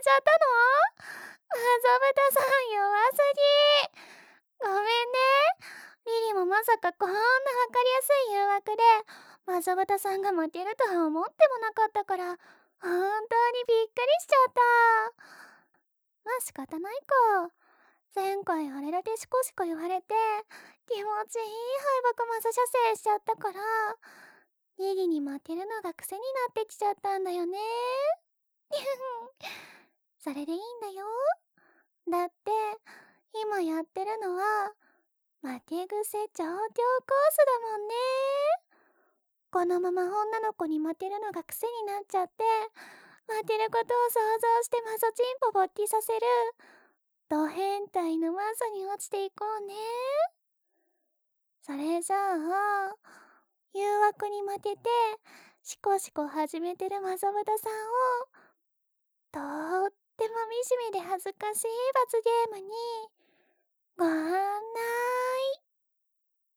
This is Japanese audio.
ちゃったの？マザブタさん弱すぎ。ごめんね。リリもまさかこんなわかりやすい誘惑でマザブタさんが負けるとは思ってもなかったから、本当にびっくりしちゃった。まあ仕方ないか。前回あれだけシコシコ言われて気持ちいい敗北マサ射精しちゃったから、リリに負けるのが癖になってきちゃったんだよね。それでいいんだよ。だって今やってるのは負け癖上京コースだもんね。このまま女の子に負けるのが癖になっちゃって、負けることを想像してマソチンポ勃起させるド変態のマソに落ちていこうね。それじゃあ誘惑に負けてシコシコ始めてるマザブタさんをとっても惨めで恥ずかしい罰ゲームに